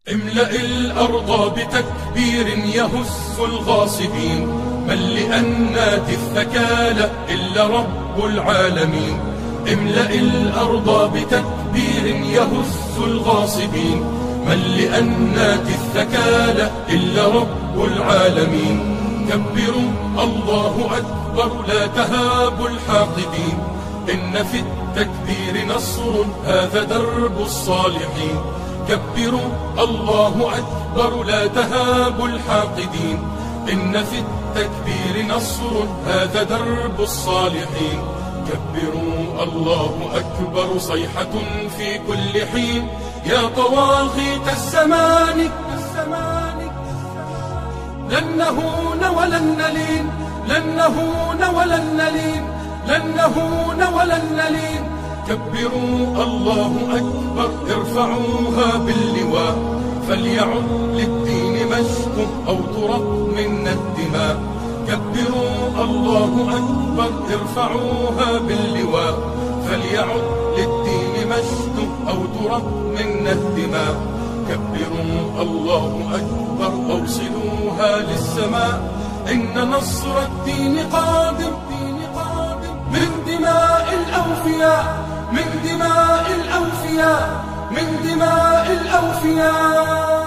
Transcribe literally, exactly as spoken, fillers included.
املأ الأرض بتكبير يهز الغاصبين، من لأنات الثكالى إلا رب العالمين. املأ الأرض بتكبير يهز الغاصبين، من لأنات الثكالى إلا رب العالمين. كبروا الله أكبر لا تهابوا الحاقدين، إن في التكبير نصر هذا درب الصالحين. كبروا الله أكبر لا تهابوا الحاقدين، إن في التكبير نصر هذا درب الصالحين. كبروا الله أكبر صيحة في كل حين، يا طواغيت الزمان لن نهون ولن نلين، لن نهون ولن نلين، لن نهون ولن نلين. كبروا الله أكبر ارفعوها باللواء، فليعد للدين مجد أو ترق منا الدماء. كبروا الله أكبر ارفعوها باللواء، فليعد للدين مجد أو ترق منا الدماء. كبروا الله أكبر أوصلوها للسماء، إن نصر الدين قادم من دماء الأوفياء، من دماء الأوفياء، من دماء الأوفياء.